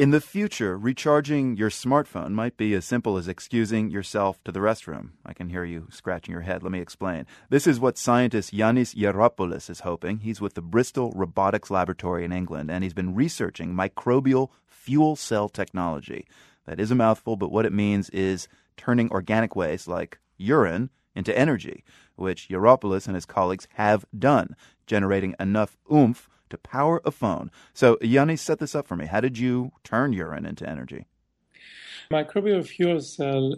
In the future, recharging your smartphone might be as simple as excusing yourself to the restroom. I can hear you scratching your head. Let me explain. This is what scientist Yannis Geropoulos is hoping. He's with the Bristol Robotics Laboratory in England, and he's been researching microbial fuel cell technology. That is a mouthful, but what it means is turning organic waste like urine into energy, which Geropoulos and his colleagues have done, generating enough oomph to power a phone. So, Yannis, set this up for me. How did you turn urine into energy? Microbial fuel cell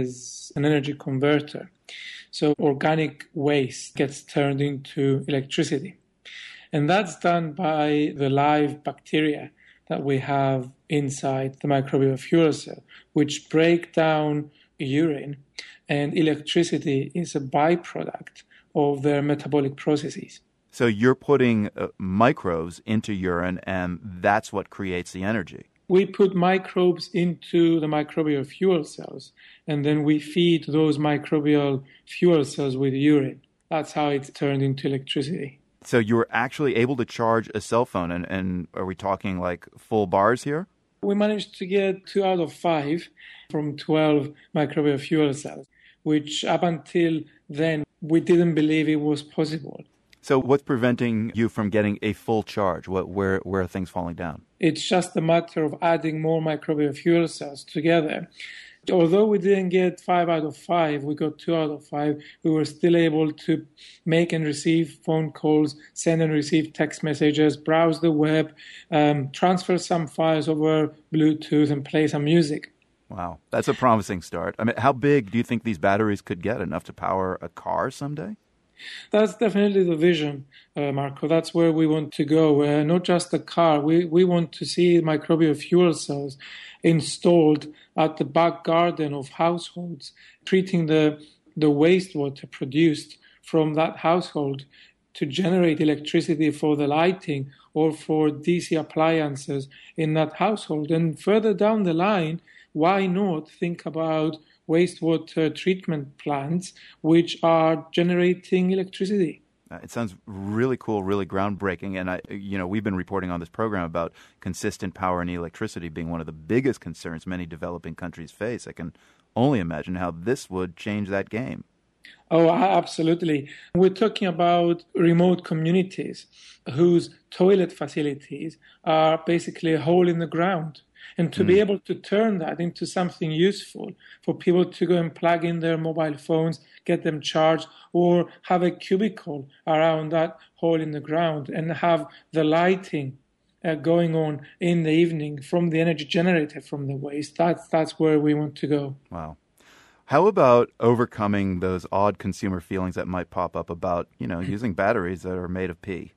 is an energy converter. So organic waste gets turned into electricity. And that's done by the live bacteria that we have inside the microbial fuel cell, which break down urine, and electricity is a byproduct of their metabolic processes. So you're putting microbes into urine, and that's what creates the energy. We put microbes into the microbial fuel cells, and then we feed those microbial fuel cells with urine. That's how it's turned into electricity. So you're actually able to charge a cell phone, and are we talking like full bars here? We managed to get 2 out of 5 from 12 microbial fuel cells, which up until then, we didn't believe it was possible. So what's preventing you from getting a full charge? Where are things falling down? It's just a matter of adding more microbial fuel cells together. Although we didn't get 5 out of 5, we got 2 out of 5, we were still able to make and receive phone calls, send and receive text messages, browse the web, transfer some files over Bluetooth, and play some music. Wow, that's a promising start. I mean, how big do you think these batteries could get? Enough to power a car someday? That's definitely the vision, Marco. That's where we want to go. Not just a car. We want to see microbial fuel cells installed at the back garden of households, treating the wastewater produced from that household to generate electricity for the lighting or for DC appliances in that household. And further down the line, why not think about wastewater treatment plants which are generating electricity? It sounds really cool, really groundbreaking. And we've been reporting on this program about consistent power and electricity being one of the biggest concerns many developing countries face. I can only imagine how this would change that game. Oh, absolutely. We're talking about remote communities whose toilet facilities are basically a hole in the ground. And to be able to turn that into something useful for people to go and plug in their mobile phones, get them charged, or have a cubicle around that hole in the ground and have the lighting going on in the evening from the energy generated from the waste. That's where we want to go. Wow. How about overcoming those odd consumer feelings that might pop up about, using batteries that are made of pee?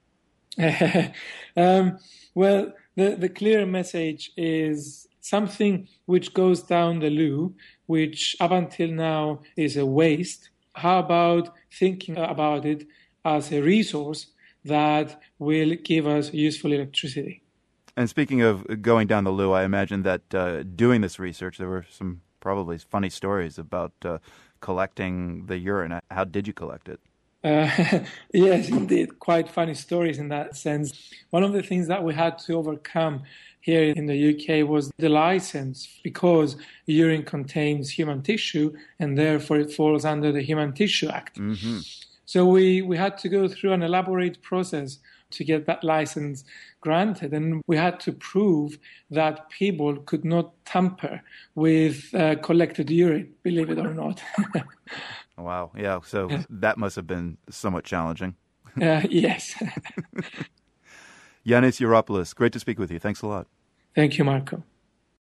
Well, the clear message is something which goes down the loo, which up until now is a waste. How about thinking about it as a resource that will give us useful electricity? And speaking of going down the loo, I imagine that doing this research, there were some probably funny stories about collecting the urine. How did you collect it? Yes, indeed. Quite funny stories in that sense. One of the things that we had to overcome here in the UK was the license, because urine contains human tissue and therefore it falls under the Human Tissue Act. Mm-hmm. So we had to go through an elaborate process to get that license granted. And we had to prove that people could not tamper with collected urine, believe it or not. Wow. Yeah. So that must have been somewhat challenging. Yes. Yannis Geropoulos, great to speak with you. Thanks a lot. Thank you, Marco.